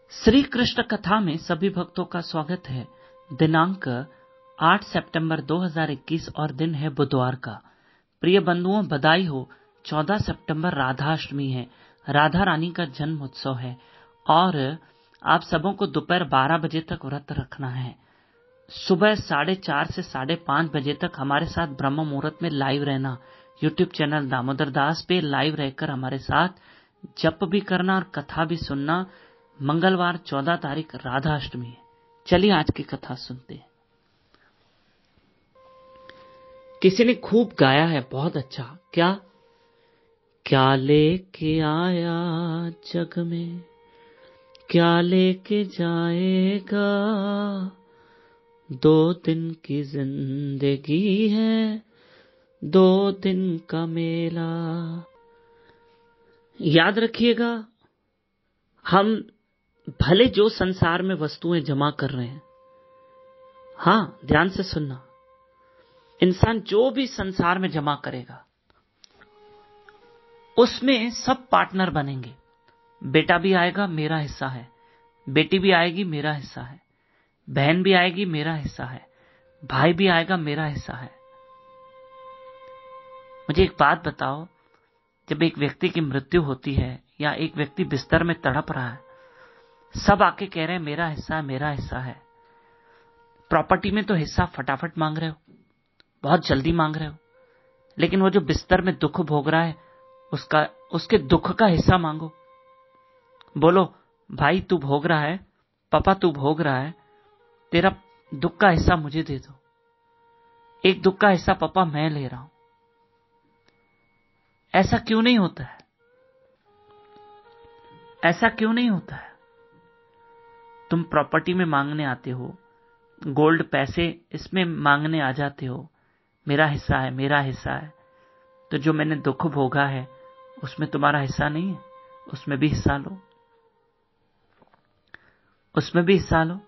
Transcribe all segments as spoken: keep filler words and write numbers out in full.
श्री कृष्ण कथा में सभी भक्तों का स्वागत है। दिनांक आठ सितंबर दो हज़ार इक्कीस और दिन है बुधवार का। प्रिय बंधुओं, बधाई हो। चौदह सितंबर राधाष्टमी है, राधा रानी का जन्म उत्सव है और आप सबों को दोपहर बारह बजे तक व्रत रखना है। सुबह साढ़े चार से साढ़े पांच बजे तक हमारे साथ ब्रह्म मुहूर्त में लाइव रहना। यूट्यूब चैनल दामोदर दास पे लाइव रहकर हमारे साथ जप भी करना और कथा भी सुनना। मंगलवार चौदह तारीख राधाष्टमी है। चलिए आज की कथा सुनते हैं। किसी ने खूब गाया है, बहुत अच्छा। क्या क्या लेके आया जग में, क्या लेके जाएगा, दो दिन की जिंदगी है, दो दिन का मेला। याद रखिएगा, हम भले जो संसार में वस्तुएं जमा कर रहे हैं, हां ध्यान से सुनना, इंसान जो भी संसार में जमा करेगा उसमें सब पार्टनर बनेंगे। बेटा भी आएगा, मेरा हिस्सा है। बेटी भी आएगी, मेरा हिस्सा है। बहन भी आएगी, मेरा हिस्सा है। भाई भी आएगा, मेरा हिस्सा है। मुझे एक बात बताओ, जब एक व्यक्ति की मृत्यु होती है या एक व्यक्ति बिस्तर में तड़प रहा है, सब आके कह रहे हैं मेरा हिस्सा है, मेरा हिस्सा है। प्रॉपर्टी में तो हिस्सा फटाफट मांग रहे हो, बहुत जल्दी मांग रहे हो, लेकिन वो जो बिस्तर में दुख भोग रहा है उसका उसके दुख का हिस्सा मांगो। बोलो भाई तू भोग रहा है, पापा तू भोग रहा है, तेरा दुख का हिस्सा मुझे दे दो। एक दुख का हिस्सा पापा मैं ले रहा हूं। ऐसा क्यों नहीं होता है? ऐसा क्यों नहीं होता है? तुम प्रॉपर्टी में मांगने आते हो, गोल्ड पैसे इसमें मांगने आ जाते हो, मेरा हिस्सा है, मेरा हिस्सा है। तो जो मैंने दुख भोगा है उसमें तुम्हारा हिस्सा नहीं है? उसमें भी हिस्सा लो, उसमें भी हिस्सा लो।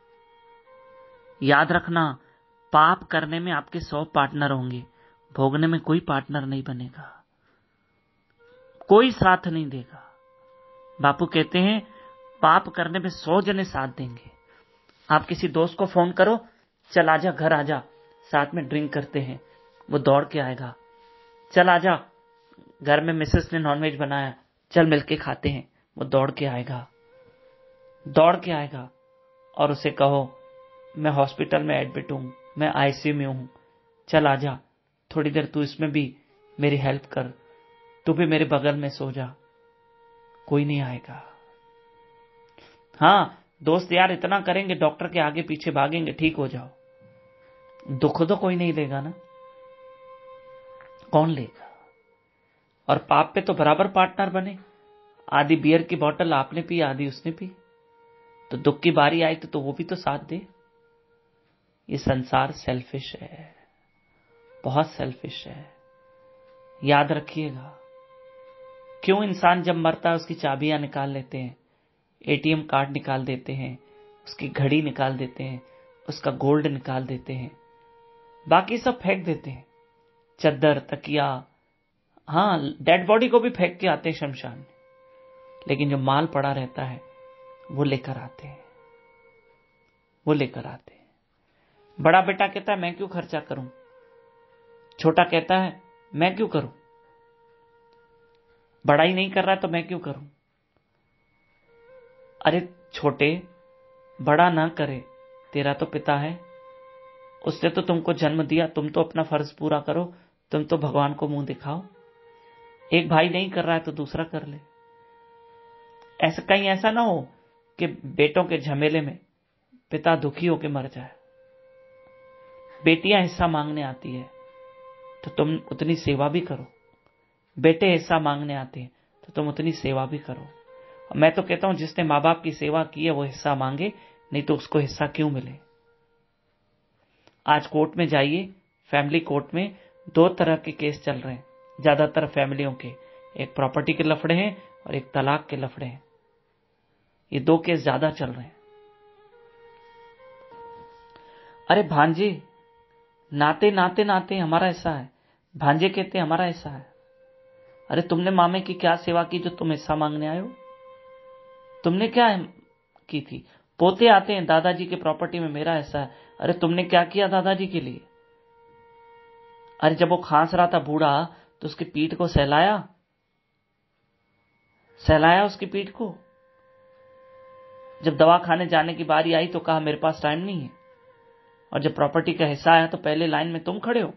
याद रखना, पाप करने में आपके सौ पार्टनर होंगे, भोगने में कोई पार्टनर नहीं बनेगा, कोई साथ नहीं देगा। बापू कहते हैं पाप करने में सौ जने साथ देंगे। आप किसी दोस्त को फोन करो, चल आजा घर आजा, साथ में ड्रिंक करते हैं, वो दौड़ के आएगा। चल आजा, घर में मिसेस ने नॉनवेज बनाया, चल मिलके खाते हैं, वो दौड़ के आएगा, दौड़ के आएगा। और उसे कहो मैं हॉस्पिटल में एडमिट हूं, मैं आईसीयू में हूं, चल आजा, थोड़ी देर तू इसमें भी मेरी हेल्प कर, तू भी मेरे बगल में सो जा, कोई नहीं आएगा। हाँ दोस्त यार इतना करेंगे, डॉक्टर के आगे पीछे भागेंगे, ठीक हो जाओ, दुख तो कोई नहीं लेगा ना, कौन लेगा? और पाप पे तो बराबर पार्टनर बने। आधी बियर की बोतल आपने पी, आधी उसने पी, तो दुख की बारी आई तो, तो वो भी तो साथ दे। ये संसार सेल्फिश है, बहुत सेल्फिश है। याद रखिएगा, क्यों इंसान जब मरता है उसकी चाबियां निकाल लेते हैं, एटीएम कार्ड निकाल देते हैं, उसकी घड़ी निकाल देते हैं, उसका गोल्ड निकाल देते हैं, बाकी सब फेंक देते हैं, चद्दर तकिया, हाँ डेड बॉडी को भी फेंक के आते हैं शमशान में, लेकिन जो माल पड़ा रहता है वो लेकर आते हैं, वो लेकर आते हैं। बड़ा बेटा कहता है मैं क्यों खर्चा करूं, छोटा कहता है मैं क्यों करूं, बड़ा ही नहीं कर रहा तो मैं क्यों करूं। अरे छोटे, बड़ा ना करे, तेरा तो पिता है, उसने तो तुमको जन्म दिया, तुम तो अपना फर्ज पूरा करो, तुम तो भगवान को मुंह दिखाओ। एक भाई नहीं कर रहा है तो दूसरा कर ले। ऐसा कहीं ऐसा ना हो कि बेटों के झमेले में पिता दुखी होकर मर जाए। बेटियां हिस्सा मांगने आती है तो तुम उतनी सेवा भी करो, बेटे हिस्सा मांगने आते हैं तो तुम उतनी सेवा भी करो। मैं तो कहता हूं जिसने माँ बाप की सेवा की है वो हिस्सा मांगे, नहीं तो उसको हिस्सा क्यों मिले। आज कोर्ट में जाइए, फैमिली कोर्ट में दो तरह के केस चल रहे हैं, ज्यादातर फैमिलियों के, एक प्रॉपर्टी के लफड़े हैं और एक तलाक के लफड़े हैं। ये दो केस ज्यादा चल रहे हैं। अरे भांजे, नाते नाते नाते हमारा हिस्सा है, भांजे कहते हमारा हिस्सा है। अरे तुमने मामे की क्या सेवा की जो तुम हिस्सा मांगने आए हो? तुमने क्या की थी। पोते आते हैं, दादाजी के प्रॉपर्टी में मेरा ऐसा है। अरे तुमने क्या किया दादाजी के लिए? अरे जब वो खांस रहा था बूढ़ा, तो उसकी पीठ को सहलाया, सहलाया उसकी पीठ को। जब दवा खाने जाने की बारी आई तो कहा मेरे पास टाइम नहीं है। और जब प्रॉपर्टी का हिस्सा आया तो पहले लाइन में तुम खड़े हो।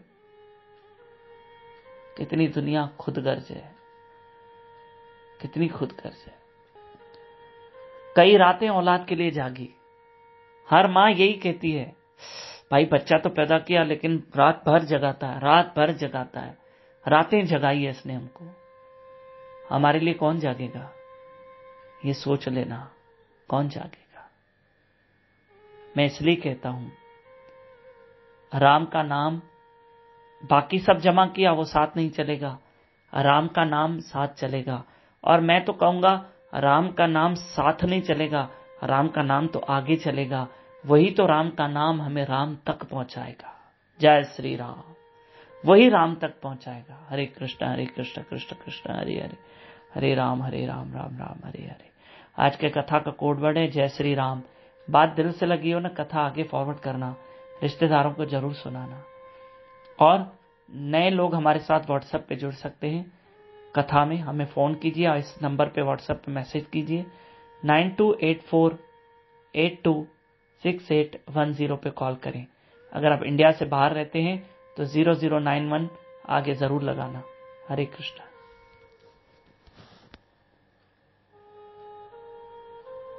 कितनी दुनिया खुदगर्ज है, कितनी खुदगर्ज है। कई रातें औलाद के लिए जागी। हर मां यही कहती है, भाई बच्चा तो पैदा किया लेकिन रात भर जगाता है, रात भर जगाता है, रातें जगाई है इसने हमको। हमारे लिए कौन जागेगा? ये सोच लेना, कौन जागेगा? मैं इसलिए कहता हूं, राम का नाम, बाकी सब जमा किया वो साथ नहीं चलेगा, राम का नाम साथ चलेगा। और मैं तो कहूंगा राम का नाम साथ नहीं चलेगा, राम का नाम तो आगे चलेगा। वही तो राम का नाम हमें राम तक पहुंचाएगा। जय श्री राम। वही राम तक पहुंचाएगा। हरे कृष्ण हरे कृष्ण कृष्ण कृष्ण हरे हरे, हरे राम हरे राम राम राम हरे हरे। आज के कथा का कोड वर्ड है जय श्री राम। बात दिल से लगी हो ना, कथा आगे फॉरवर्ड करना, रिश्तेदारों को जरूर सुनाना। और नए लोग हमारे साथ व्हाट्सएप पे जुड़ सकते हैं। कथा में हमें फोन कीजिए और इस नंबर पे व्हाट्सएप पे मैसेज कीजिए। Nine two eight four eight two six eight one zero पे कॉल करें। अगर आप इंडिया से बाहर रहते हैं तो जीरो जीरो नाइन वन आगे जरूर लगाना। हरे कृष्ण।